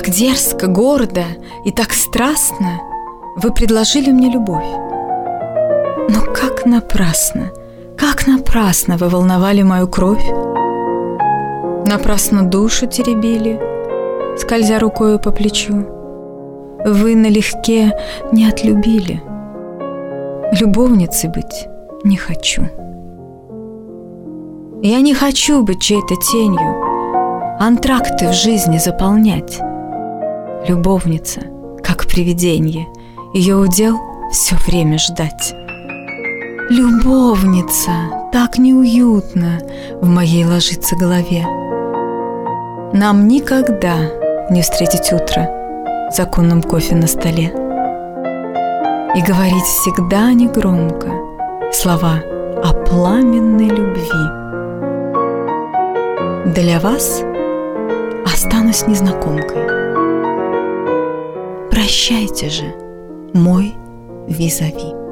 Так дерзко, гордо и так страстно вы предложили мне любовь. Но как напрасно вы волновали мою кровь, напрасно душу теребили, скользя рукою по плечу. Вы налегке не отлюбили. Любовницей быть не хочу. Я не хочу быть чьей-то тенью, антракты в жизни заполнять. Любовница, как привиденье, ее удел все время ждать. Любовница, так неуютно в моей ложится голове. Нам никогда не встретить утро законным кофе на столе. И говорить всегда негромко слова о пламенной любви. Для вас останусь незнакомкой. Прощайте же, мой визави.